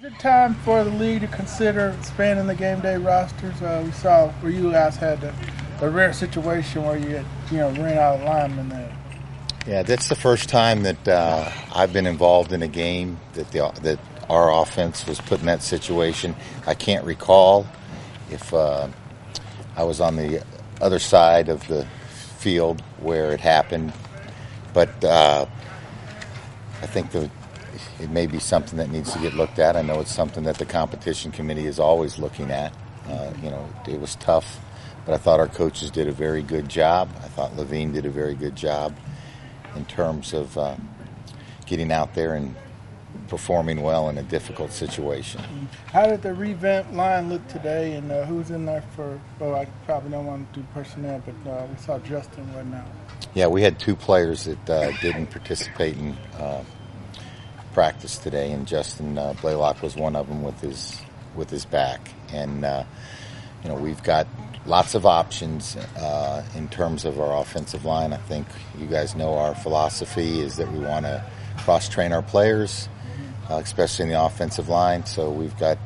Is it time for the league to consider expanding the game day rosters? We saw where you guys had the rare situation where you had, ran out of linemen there. Yeah, that's the first time that I've been involved in a game that our offense was put in that situation. I can't recall if I was on the other side of the field where it happened, but I think it may be something that needs to get looked at. I know it's something that the competition committee is always looking at. It was tough, but I thought our coaches did a very good job. I thought Levine did a very good job in terms of getting out there and performing well in a difficult situation. How did the revamped line look today, and who's in there for, I probably don't want to do personnel, but we saw Justin right now. Yeah, we had two players that didn't participate in practice today, and Justin Blaylock was one of them with his back. And we've got lots of options in terms of our offensive line. I think you guys know our philosophy is that we want to cross-train our players, especially in the offensive line. So we've got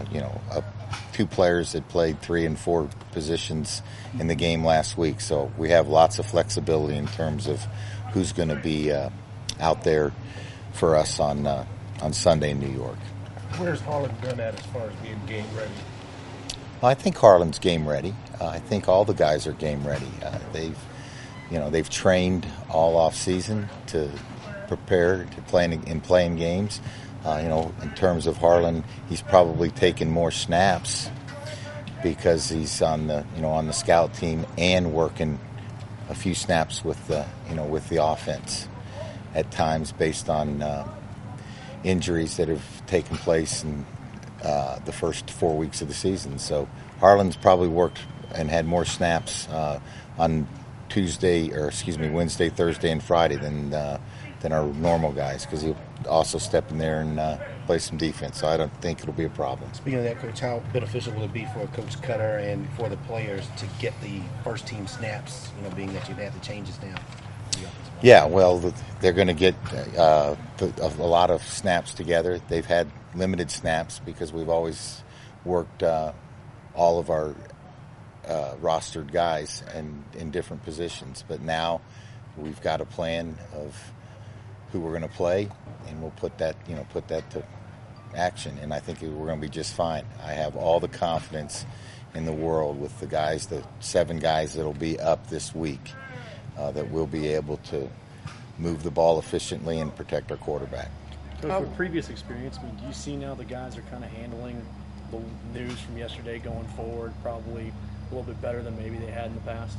two players that played 3 and 4 positions in the game last week. So we have lots of flexibility in terms of who's going to be out there for us on Sunday in New York. Where's Harlan done at as far as being game ready? Well, I think Harlan's game ready. I think all the guys are game ready. They've trained all off season to prepare to play in playing games. In terms of Harlan, he's probably taken more snaps because he's on the scout team and working a few snaps with the offense at times based on injuries that have taken place in the first 4 weeks of the season. So Harlan's probably worked and had more snaps on Wednesday, Thursday, and Friday than our normal guys, because he'll also step in there and play some defense. So I don't think it'll be a problem. Speaking of that, Coach, how beneficial will it be for Coach Cutter and for the players to get the first team snaps, being that you've had the changes now? Yeah, well, they're going to get a lot of snaps together. They've had limited snaps because we've always worked all of our rostered guys in different positions. But now we've got a plan of who we're going to play, and we'll put that to action. And I think we're going to be just fine. I have all the confidence in the world with the 7 guys that'll be up this week. That we'll be able to move the ball efficiently and protect our quarterback. Coach, with previous experience, do you see now the guys are kind of handling the news from yesterday going forward probably a little bit better than maybe they had in the past?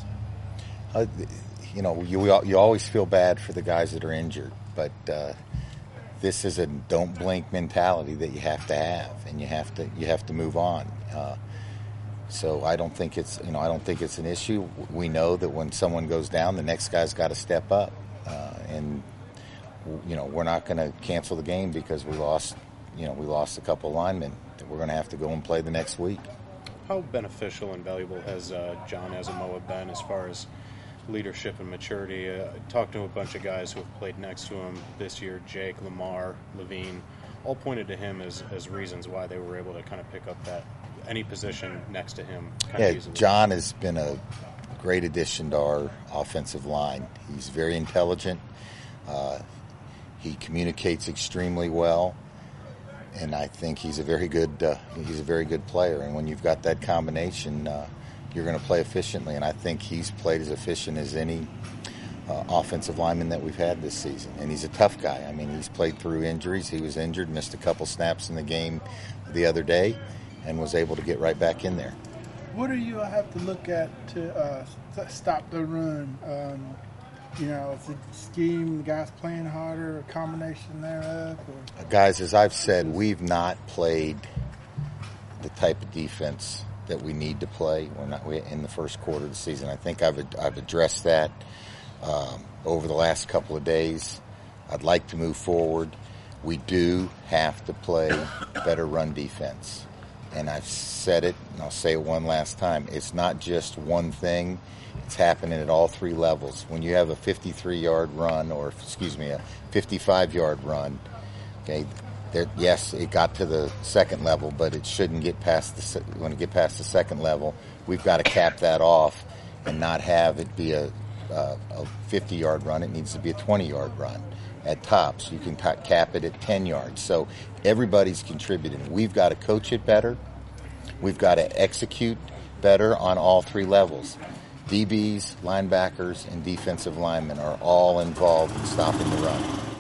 You always feel bad for the guys that are injured, but this is a don't blink mentality that you have to have, and you have to move on. So I don't think it's an issue. We know that when someone goes down, the next guy's got to step up, and we're not going to cancel the game because we lost a couple linemen. We're going to have to go and play the next week. How beneficial and valuable has John Asamoah been as far as leadership and maturity? Talked to a bunch of guys who have played next to him this year, Jake, Lamar, Levine, all pointed to him as reasons why they were able to kind of pick up any position next to him. John has been a great addition to our offensive line. He's very intelligent. He communicates extremely well, and I think he's a very good player. And when you've got that combination, you're going to play efficiently. And I think he's played as efficient as any offensive lineman that we've had this season. And he's a tough guy. I mean, he's played through injuries. He was injured, missed a couple snaps in the game the other day, and was able to get right back in there. What do you have to look at to stop the run? Is it scheme, the guys playing harder, a combination thereof? Guys, as I've said, we've not played the type of defense that we need to play. We're not in the first quarter of the season. I think I've addressed that over the last couple of days. I'd like to move forward. We do have to play better run defense. And I've said it, and I'll say it one last time. It's not just one thing. It's happening at all 3 levels. When you have a 53-yard run, a 55-yard run, okay, Yes, it got to the second level, but it shouldn't get past when it get past the second level. We've got to cap that off and not have it be a 50-yard run. It needs to be a 20-yard run at tops. You can cap it at 10 yards. So everybody's contributing. We've got to coach it better. We've got to execute better on all three levels. DBs, linebackers, and defensive linemen are all involved in stopping the run.